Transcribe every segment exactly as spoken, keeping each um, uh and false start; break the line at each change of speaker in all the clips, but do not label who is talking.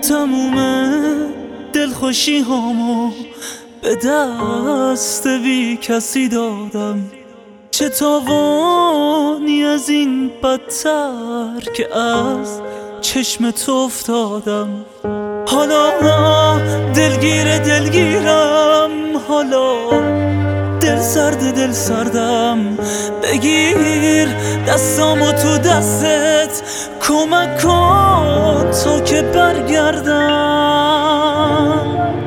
تموم دلخوشی هامو به دست بی کسی دادم. چه تاوانی از این بدتر که از چشم تو افتادم. حالا دلگیر دلگیرم، حالا دل سرد دل سردم. بگیر دستامو تو دستت، کمک کن تا که برگردم.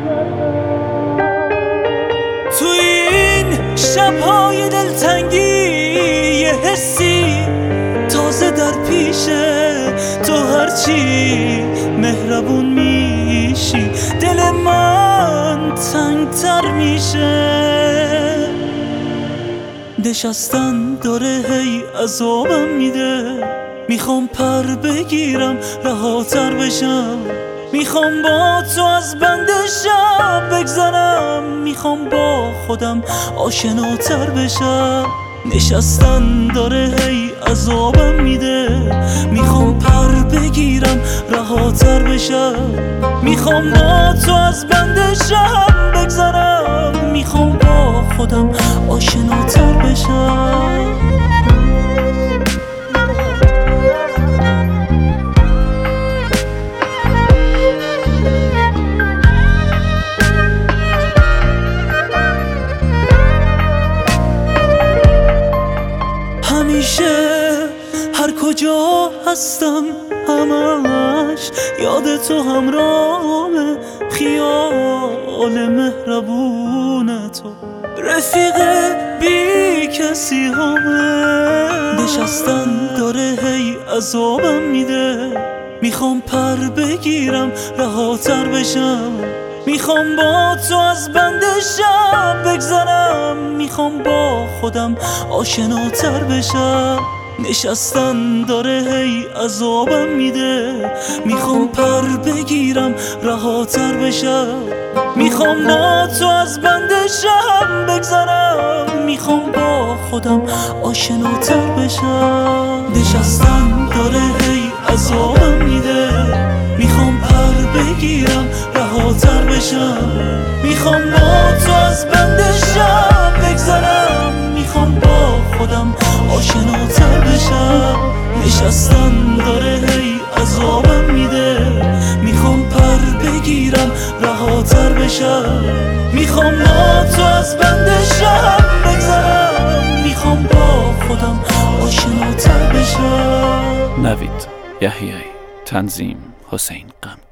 تو این شبهای دلتنگی یه حسی تازه در پیشه. تو هرچی مهربون میشی دل من تنگتر میشه. نشستن داره هی عذابم میده. میخوام پر بگیرم رهاتر بشم. میخوام با تو از بند شب بگذرم. میخوام با خودم آشناتر بشم. نشستن داره هی عذابم میده. میخوام پر بگیرم رهاتر بشم. میخوام با تو از بند شب بگذرم. میخوام با خودم آشناتر بشم. همیشه هر کجا هستم همش یاد تو همراهمه. خیال مهربون تو رفیق بی کسی همه. نشستن داره هی عذابم میده. میخوام پر بگیرم رهاتر بشم. میخوام با تو از بند شب بگذرم. میخوام با خودم آشناتر بشم. نشستن داره هی عذابم میده. میخوام پر بگیرم رهاتر بشم. میخوام با تو از بند شب بگذرم. میخوام با خودم آشناتر بشم. نشستن داره هی عذابم میده. میخوام پر بگیرم رهاتر بشم. میخوام با تو از بند شب بگذرم. میخوام با خودم آشناتر بشم. نشستن داره هی عذابم میده. میخوام پر بگیرم رهاتر بشم. میخوام با تو از بند شب بگذرم. میخوام با خودم آشناتر بشم.
نوید یحیی، تنظیم حسین غمگی.